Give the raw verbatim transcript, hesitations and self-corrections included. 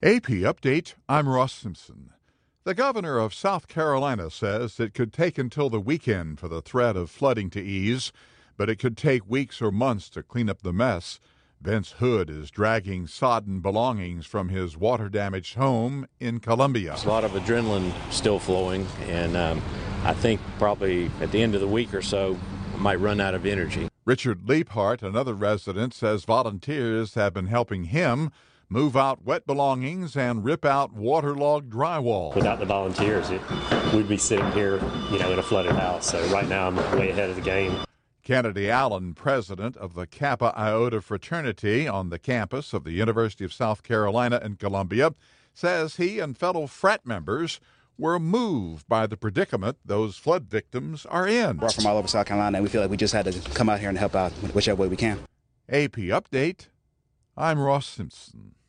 A P Update, I'm Ross Simpson. The governor of South Carolina says it could take until the weekend for the threat of flooding to ease, but it could take weeks or months to clean up the mess. Vince Hood is dragging sodden belongings from his water-damaged home in Columbia. There's a lot of adrenaline still flowing, and um, I think probably at the end of the week or so, I might run out of energy. Richard Leaphart, another resident, says volunteers have been helping him move out wet belongings and rip out waterlogged drywall. Without the volunteers, it, we'd be sitting here, you know, in a flooded house. So right now I'm way ahead of the game. Kennedy Allen, president of the Kappa Iota fraternity on the campus of the University of South Carolina in Columbia, says he and fellow frat members were moved by the predicament those flood victims are in. We're from all over South Carolina, and we feel like we just had to come out here and help out whichever way we can. A P Update, I'm Ross Simpson.